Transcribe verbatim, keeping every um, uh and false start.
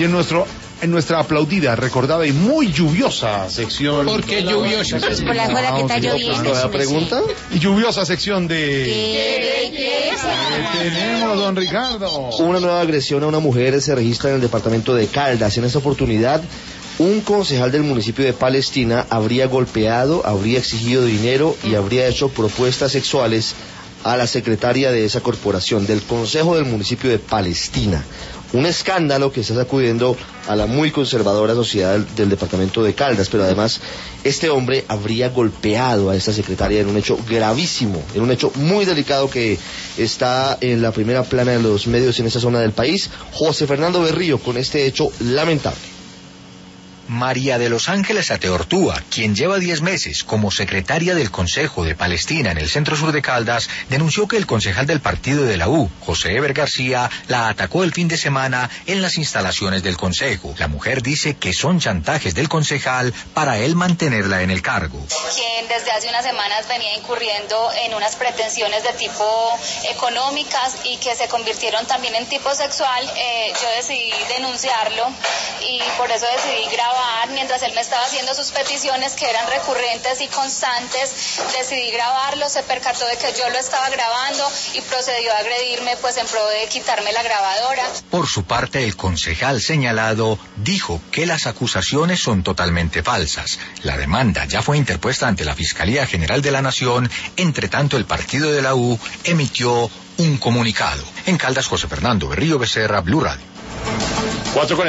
Y en nuestro en nuestra aplaudida, recordada y muy lluviosa sección. ¿Por qué lluviosa? Pues por la joda que está lloviendo. ¿La pregunta? Y lluviosa sección de... ¡Qué belleza! ¿Qué tenemos, don Ricardo? Una nueva agresión a una mujer se registra en el departamento de Caldas. En esta oportunidad, un concejal del municipio de Palestina habría golpeado, habría exigido dinero y habría hecho propuestas sexuales a la secretaria de esa corporación, del Consejo del Municipio de Palestina. Un escándalo que está sacudiendo a la muy conservadora sociedad del, del departamento de Caldas, pero además este hombre habría golpeado a esta secretaria en un hecho gravísimo, en un hecho muy delicado que está en la primera plana de los medios en esta zona del país. José Fernando Berrío con este hecho lamentable. María de los Ángeles Ateortúa, quien lleva diez meses como secretaria del Consejo de Palestina en el centro sur de Caldas, denunció que el concejal del partido de la U, José Eber García, la atacó el fin de semana en las instalaciones del Consejo. La mujer dice que son chantajes del concejal para él mantenerla en el cargo. Quien desde hace unas semanas venía incurriendo en unas pretensiones de tipo económicas y que se convirtieron también en tipo sexual, eh, yo decidí denunciarlo y por eso decidí grabar. Mientras él me estaba haciendo sus peticiones que eran recurrentes y constantes, decidí grabarlo, se percató de que yo lo estaba grabando y procedió a agredirme pues en pro de quitarme la grabadora. Por su parte, el concejal señalado dijo que las acusaciones son totalmente falsas. La demanda ya fue interpuesta ante la Fiscalía General de la Nación. Entre tanto, el partido de la U emitió un comunicado. En Caldas, José Fernando Berrío Becerra, Blue Radio. Cuatro con